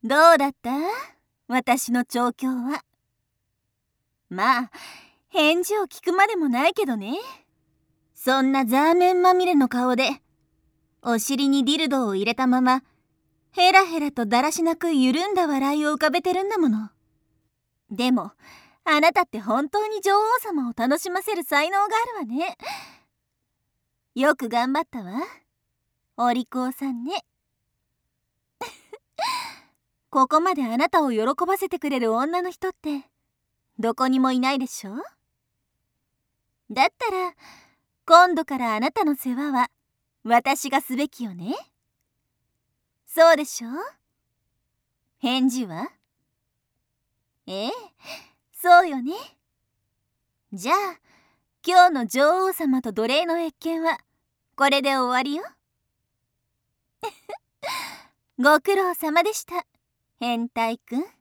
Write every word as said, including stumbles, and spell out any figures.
どうだった？私の調教は。まあ、返事を聞くまでもないけどね。そんなザーメンまみれの顔で、お尻にディルドを入れたまま、ヘラヘラとだらしなく緩んだ笑いを浮かべてるんだもの。でも、あなたって本当に女王様を楽しませる才能があるわね。よく頑張ったわ、お利口さんね。ここまであなたを喜ばせてくれる女の人ってどこにもいないでしょ？だったら今度からあなたの世話は私がすべきよね。そうでしょ？返事は？ええ、そうよね。じゃあ今日の女王様と奴隷の謁見はこれで終わりよ。ご苦労様でした、変態くん。